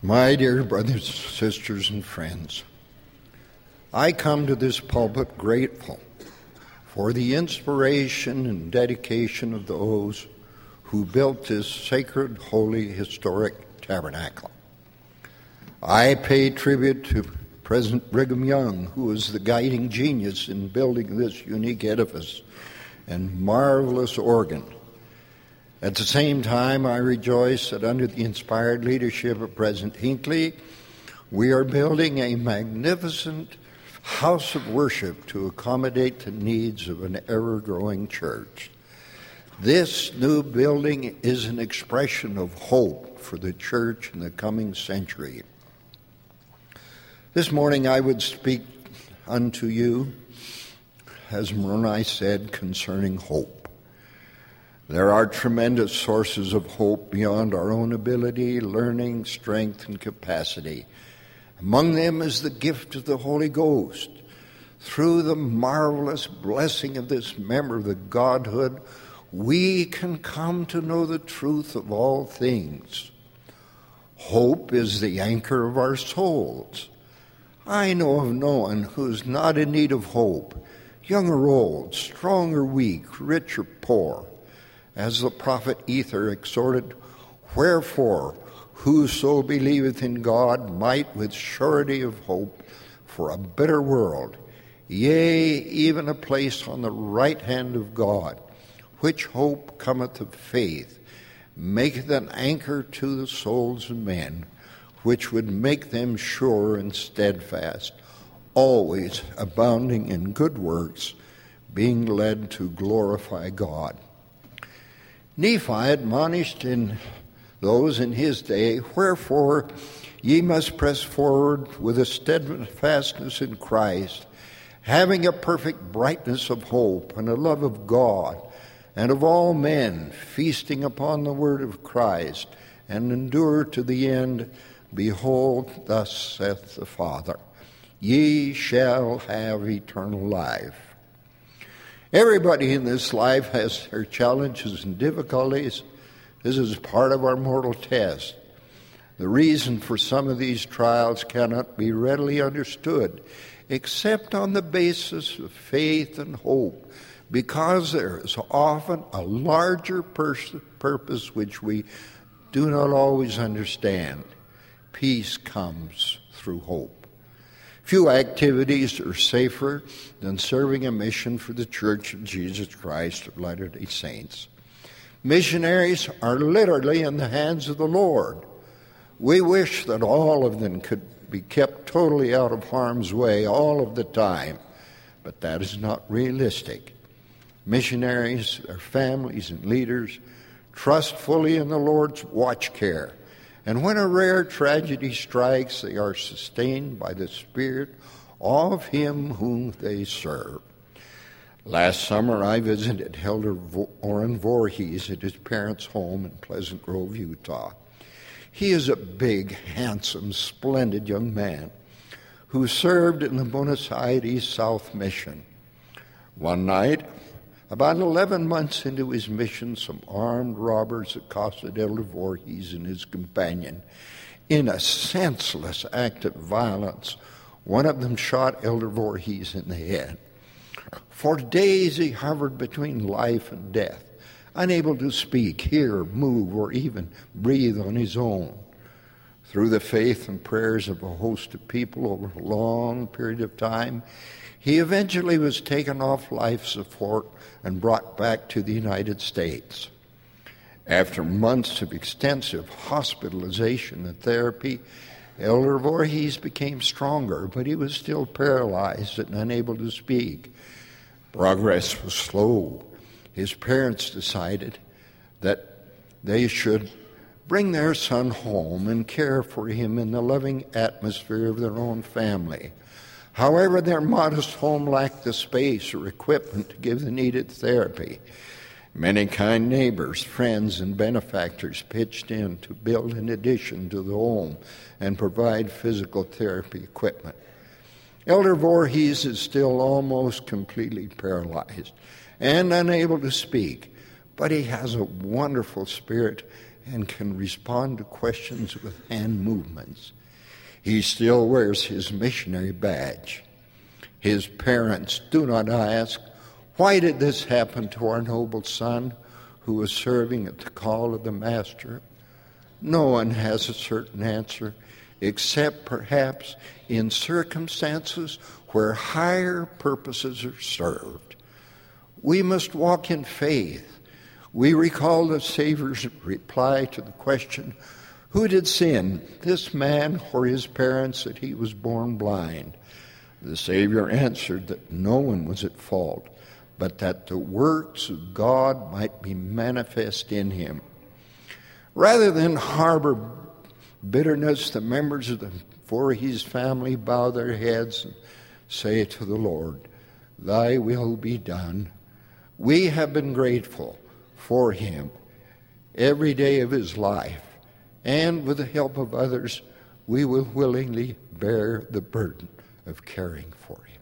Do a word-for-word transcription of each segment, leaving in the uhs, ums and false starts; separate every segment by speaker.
Speaker 1: My dear brothers, sisters, and friends, I come to this pulpit grateful for the inspiration and dedication of those who built this sacred, holy, historic tabernacle. I pay tribute to President Brigham Young, who was the guiding genius in building this unique edifice and marvelous organ. At the same time, I rejoice that under the inspired leadership of President Hinckley, we are building a magnificent house of worship to accommodate the needs of an ever-growing church. This new building is an expression of hope for the church in the coming century. This morning I would speak unto you, as Moroni said, concerning hope. There are tremendous sources of hope beyond our own ability, learning, strength, and capacity. Among them is the gift of the Holy Ghost. Through the marvelous blessing of this member of the Godhood, we can come to know the truth of all things. Hope is the anchor of our souls. I know of no one who is not in need of hope, young or old, strong or weak, rich or poor. As the prophet Ether exhorted, "Wherefore, whoso believeth in God might with surety of hope for a better world, yea, even a place on the right hand of God, which hope cometh of faith, maketh an anchor to the souls of men, which would make them sure and steadfast, always abounding in good works, being led to glorify God." Nephi admonished in those in his day, "Wherefore ye must press forward with a steadfastness in Christ, having a perfect brightness of hope and a love of God and of all men, feasting upon the word of Christ, and endure to the end. Behold, thus saith the Father, ye shall have eternal life." Everybody in this life has their challenges and difficulties. This is part of our mortal test. The reason for some of these trials cannot be readily understood, except on the basis of faith and hope, because there is often a larger pers- purpose which we do not always understand. Peace comes through hope. Few activities are safer than serving a mission for the Church of Jesus Christ of Latter-day Saints. Missionaries are literally in the hands of the Lord. We wish that all of them could be kept totally out of harm's way all of the time, but that is not realistic. Missionaries, their families, and leaders trust fully in the Lord's watch care. And when a rare tragedy strikes, they are sustained by the Spirit of Him whom they serve. Last summer, I visited Elder Orrin Voorhees at his parents' home in Pleasant Grove, Utah. He is a big, handsome, splendid young man who served in the Buenos Aires South Mission. One night, about eleven months into his mission, some armed robbers accosted Elder Voorhees and his companion. In a senseless act of violence, one of them shot Elder Voorhees in the head. For days he hovered between life and death, unable to speak, hear, move, or even breathe on his own. Through the faith and prayers of a host of people over a long period of time, he eventually was taken off life support and brought back to the United States. After months of extensive hospitalization and therapy, Elder Voorhees became stronger, but he was still paralyzed and unable to speak. Progress was slow. His parents decided that they should bring their son home and care for him in the loving atmosphere of their own family. However, their modest home lacked the space or equipment to give the needed therapy. Many kind neighbors, friends, and benefactors pitched in to build an addition to the home and provide physical therapy equipment. Elder Voorhees is still almost completely paralyzed and unable to speak, but he has a wonderful spirit and can respond to questions with hand movements. He still wears his missionary badge. His parents do not ask, "Why did this happen to our noble son who was serving at the call of the Master?" No one has a certain answer, except perhaps in circumstances where higher purposes are served. We must walk in faith. We recall the Savior's reply to the question, "Who did sin, this man or his parents, that he was born blind?" The Savior answered that no one was at fault, but that the works of God might be manifest in him. Rather than harbor bitterness, the members of the Voorhees family bow their heads and say to the Lord, "Thy will be done." We have been grateful for him every day of his life, and with the help of others, we will willingly bear the burden of caring for him.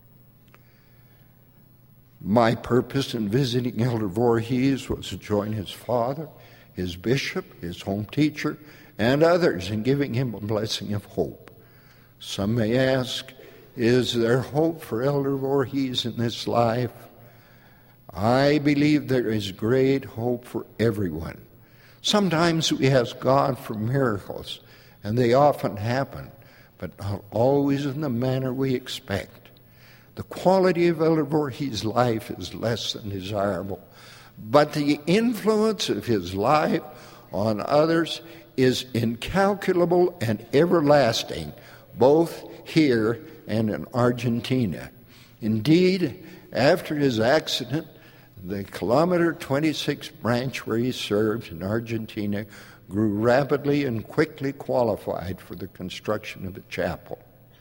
Speaker 1: My purpose in visiting Elder Voorhees was to join his father, his bishop, his home teacher, and others in giving him a blessing of hope. Some may ask, is there hope for Elder Voorhees in this life? I believe there is great hope for everyone. Sometimes we ask God for miracles, and they often happen, but not always in the manner we expect. The quality of Elder Voorhees' life is less than desirable, but the influence of his life on others is incalculable and everlasting, both here and in Argentina. Indeed, after his accident, the kilometer twenty-six branch where he served in Argentina grew rapidly and quickly qualified for the construction of a chapel.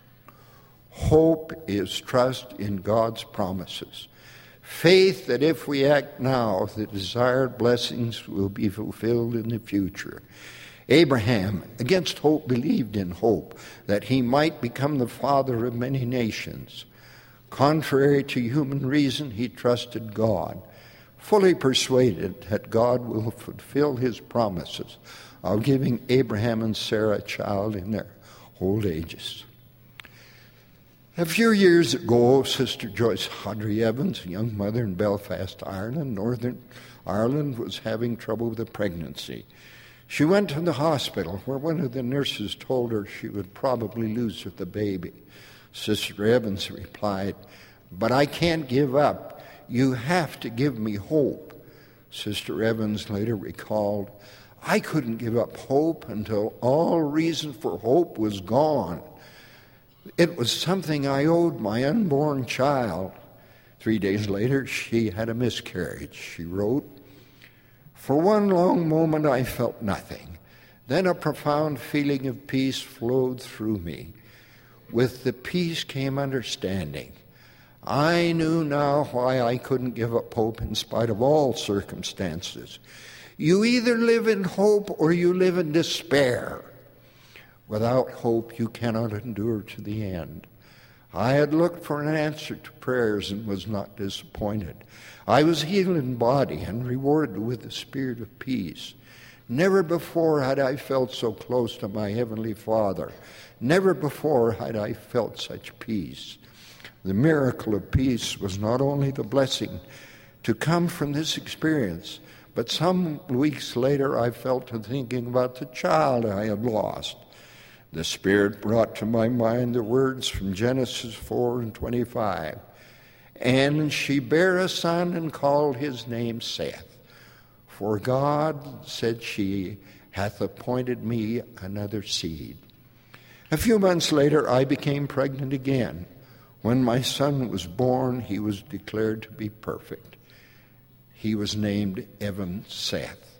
Speaker 1: Hope is trust in God's promises. Faith that if we act now, the desired blessings will be fulfilled in the future. Abraham, against hope, believed in hope that he might become the father of many nations. Contrary to human reason, he trusted God, fully persuaded that God will fulfill his promises of giving Abraham and Sarah a child in their old ages. A few years ago, Sister Joyce Hodry Evans, a young mother in Belfast, Ireland, Northern Ireland, was having trouble with a pregnancy. She went to the hospital where one of the nurses told her she would probably lose the baby. Sister Evans replied, "But I can't give up. You have to give me hope." Sister Evans later recalled, "I couldn't give up hope until all reason for hope was gone. It was something I owed my unborn child." Three days later, she had a miscarriage. She wrote, "For one long moment I felt nothing. Then a profound feeling of peace flowed through me. With the peace came understanding. I knew now why I couldn't give up hope in spite of all circumstances. You either live in hope or you live in despair. Without hope, you cannot endure to the end. I had looked for an answer to prayers and was not disappointed. I was healed in body and rewarded with the spirit of peace. Never before had I felt so close to my Heavenly Father. Never before had I felt such peace." The miracle of peace was not only the blessing to come from this experience, but some weeks later I fell to thinking about the child I had lost. The Spirit brought to my mind the words from Genesis four and twenty-five. "And she bare a son and called his name Seth. For God, said she, hath appointed me another seed." A few months later, I became pregnant again. When my son was born, he was declared to be perfect. He was named Evan Seth.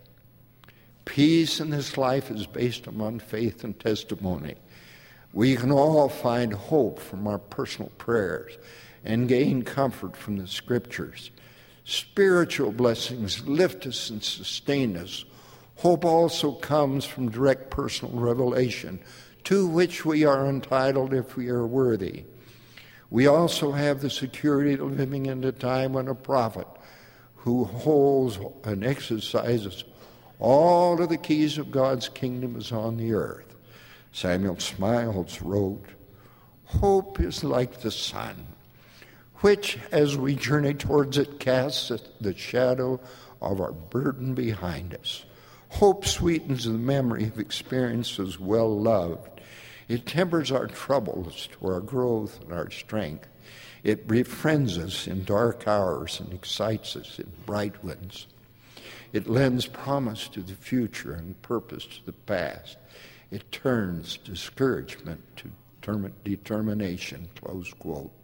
Speaker 1: Peace in this life is based upon faith and testimony. We can all find hope from our personal prayers and gain comfort from the Scriptures. Spiritual blessings lift us and sustain us. Hope also comes from direct personal revelation, to which we are entitled if we are worthy. We also have the security of living in a time when a prophet who holds and exercises All of the keys of God's kingdom is on the earth. Samuel Smiles wrote, "Hope is like the sun, which, as we journey towards it, casts the shadow of our burden behind us. Hope sweetens the memory of experiences well loved. It tempers our troubles to our growth and our strength. It befriends us in dark hours and excites us in bright ones. It lends promise to the future and purpose to the past. It turns discouragement to determin- determination," close quote.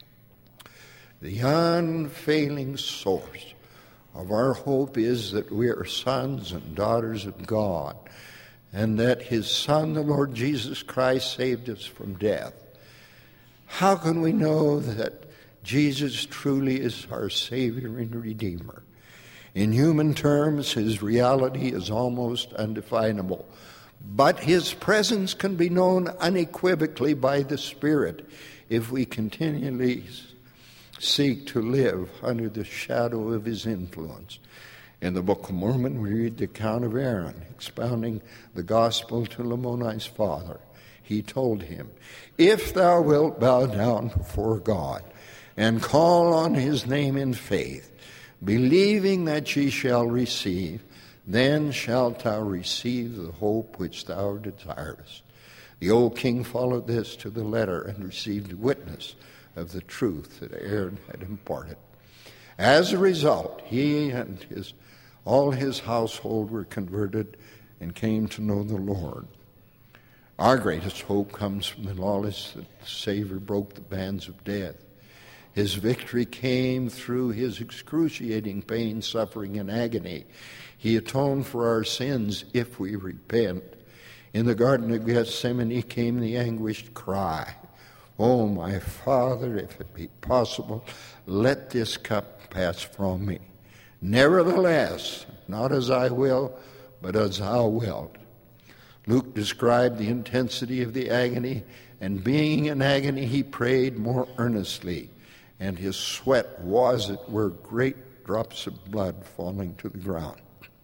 Speaker 1: The unfailing source of our hope is that we are sons and daughters of God, and that his Son, the Lord Jesus Christ, saved us from death. How can we know that Jesus truly is our Savior and Redeemer? In human terms, his reality is almost undefinable, but his presence can be known unequivocally by the Spirit if we continually seek to live under the shadow of his influence. In the Book of Mormon, we read the account of Aaron expounding the gospel to Lamoni's father. He told him, "If thou wilt bow down before God and call on his name in faith, believing that ye shall receive, then shalt thou receive the hope which thou desirest." The old king followed this to the letter and received witness of the truth that Aaron had imparted. As a result, he and his all his household were converted and came to know the Lord. Our greatest hope comes from the knowledge that the Savior broke the bands of death. His victory came through his excruciating pain, suffering, and agony. He atoned for our sins if we repent. In the Garden of Gethsemane came the anguished cry, "Oh, my Father, if it be possible, let this cup pass from me. Nevertheless, not as I will, but as thou wilt." Luke described the intensity of the agony, and being in agony, he prayed more earnestly, and his sweat was, it were, great drops of blood falling to the ground.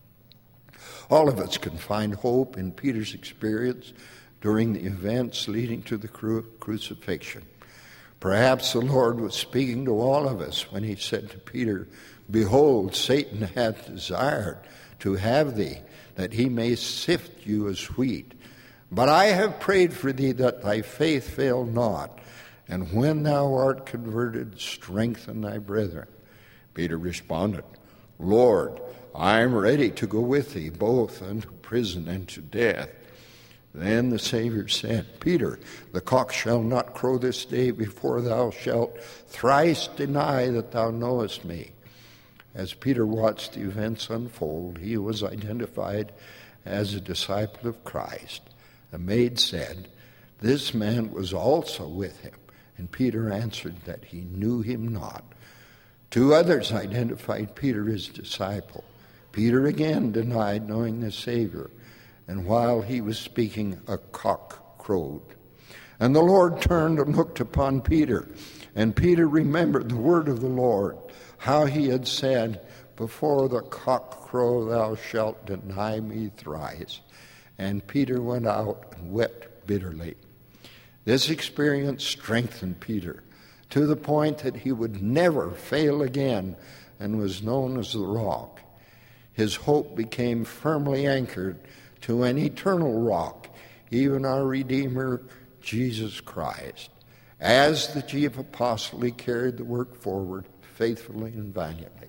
Speaker 1: All of us can find hope in Peter's experience during the events leading to the cru- crucifixion. Perhaps the Lord was speaking to all of us when he said to Peter, "Behold, Satan hath desired to have thee, that he may sift you as wheat. But I have prayed for thee that thy faith fail not, and when thou art converted, strengthen thy brethren." Peter responded, "Lord, I am ready to go with thee, both unto prison and to death." Then the Savior said, "Peter, the cock shall not crow this day before thou shalt thrice deny that thou knowest me." As Peter watched the events unfold, he was identified as a disciple of Christ. A maid said, "This man was also with him." And Peter answered that he knew him not. Two others identified Peter as disciple. Peter again denied knowing the Savior, and while he was speaking, a cock crowed. And the Lord turned and looked upon Peter, and Peter remembered the word of the Lord, how he had said, "Before the cock crow thou shalt deny me thrice." And Peter went out and wept bitterly. This experience strengthened Peter to the point that he would never fail again and was known as the Rock. His hope became firmly anchored to an eternal rock, even our Redeemer, Jesus Christ. As the chief apostle, he carried the work forward faithfully and valiantly.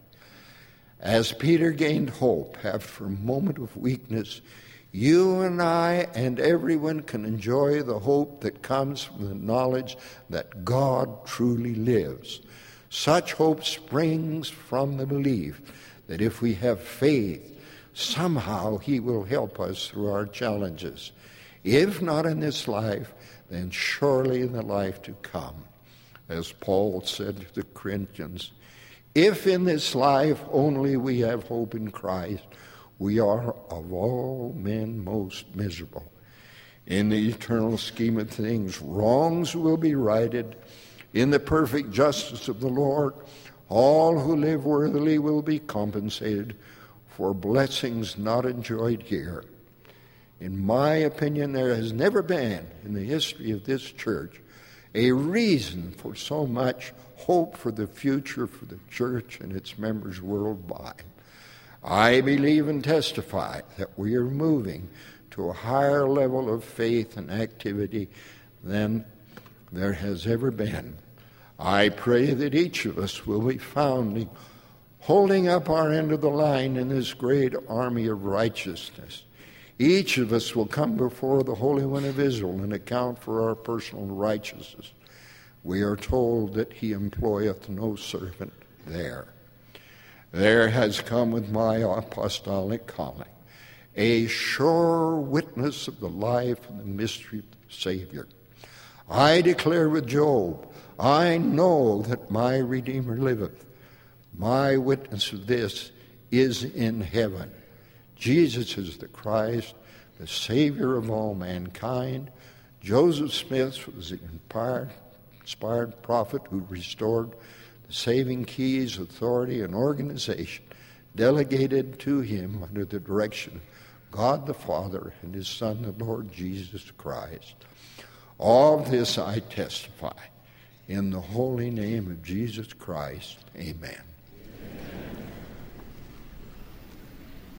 Speaker 1: As Peter gained hope after a moment of weakness, you and I and everyone can enjoy the hope that comes from the knowledge that God truly lives. Such hope springs from the belief that if we have faith, somehow he will help us through our challenges. If not in this life, then surely in the life to come. As Paul said to the Corinthians, "If in this life only we have hope in Christ, we are of all men most miserable." In the eternal scheme of things, wrongs will be righted. In the perfect justice of the Lord, all who live worthily will be compensated. for blessings not enjoyed here. In my opinion, there has never been in the history of this church a reason for so much hope for the future for the church and its members worldwide. I believe and testify that we are moving to a higher level of faith and activity than there has ever been. I pray that each of us will be found holding up our end of the line in this great army of righteousness. Each of us will come before the Holy One of Israel and account for our personal righteousness. We are told that he employeth no servant there. There has come with my apostolic calling a sure witness of the life and the mystery of the Savior. I declare with Job, I know that my Redeemer liveth. My witness of this is in heaven. Jesus is the Christ, the Savior of all mankind. Joseph Smith was the inspired, inspired prophet who restored the saving keys, authority, and organization delegated to him under the direction of God the Father and his Son, the Lord Jesus Christ. All of this I testify in the holy name of Jesus Christ. Amen.